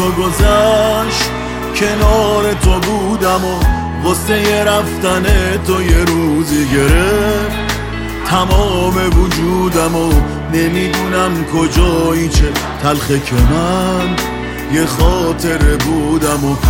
تو گذشت کنار تو بودم و غصه رفتن تو یه روزی گرفت تمام وجودم و نمیدونم کجایی چه تلخه که من یه خاطره بودم و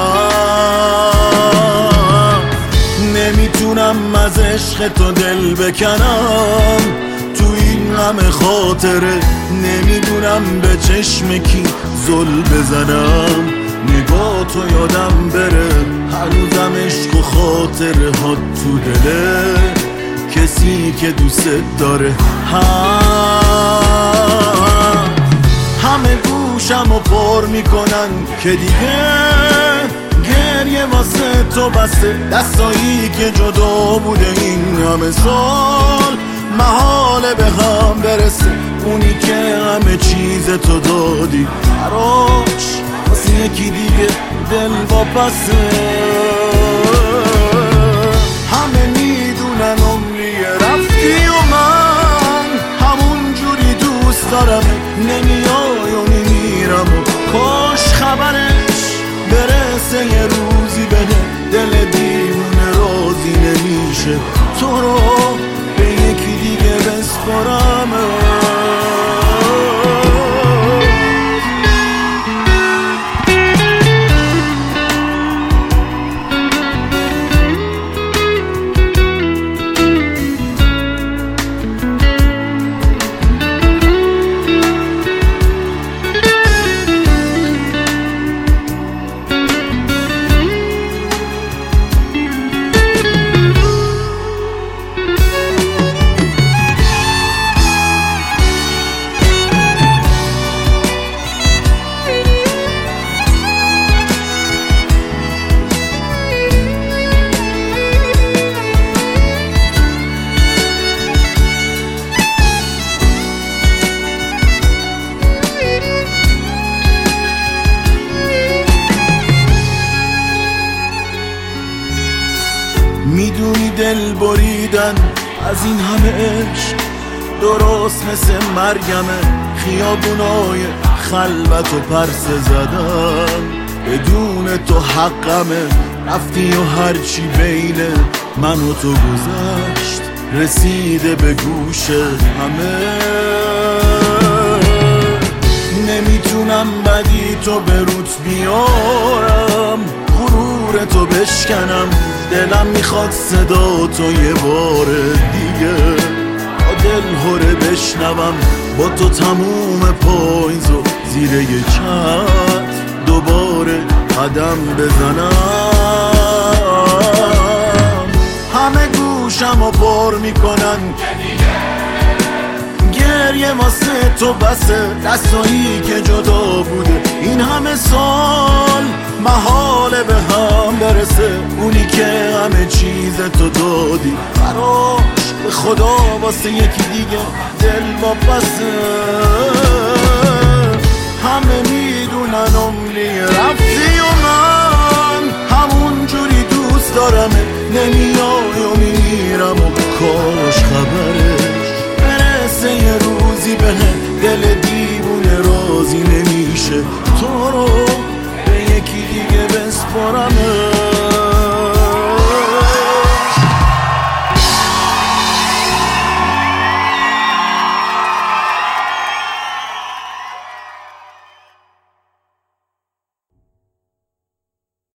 نمیتونم از عشق تو دل بکنم تو این غم خاطره نمیدونم به چشم کی زل بزنم نگاه تو یادم بره هر روزم عشق و خاطره ها تو دله کسی که دوست داره همه گوشم رو پر میکنن که دیگه گریه واسه تو بسته دستایی که جدا بوده این همه سال محاله به هم برسه اونی که همه چیز تو دادی براش واسه یکی دیگه دل واپسه همه میدونن عمری رفتی و من همون جوری دوست دارم نمیای و میمیرم و کاش خبرش برسه یه روزی بده دل دیوونه راضی نمیشه تو رو به یکی دیگه بسپارم میدونی دل بریدن از این همه عشق درست مثل مرگمه خیابونای خلوت و پرسه زدن بدون تو حقمه رفتی و هرچی بین من و تو گذشت رسیده به گوش همه نمیتونم بدی تو به روت بیارم غرور تو بشکنم دلم میخواد صدا تو یه بار دیگه با دل هره بشنوم با تو تموم پاییزو زیر یه چتر دوباره قدم بزنم همه گوشم رو پر میکنن گریه واسه تو بسه دستایی که جدا بوده این همه سال محاله به هم برسه اونی که همه چیز تو دادی براش به خدا واسه یکی دیگه دل واپسه همه میدونن عمری رفتی و من همون جوری دوست دارم نمیای و میمیرم و کاش خبرش برسه یه روزی به دل دیوونه راضی نمیشه تو رو به یکی دیگه بسپارم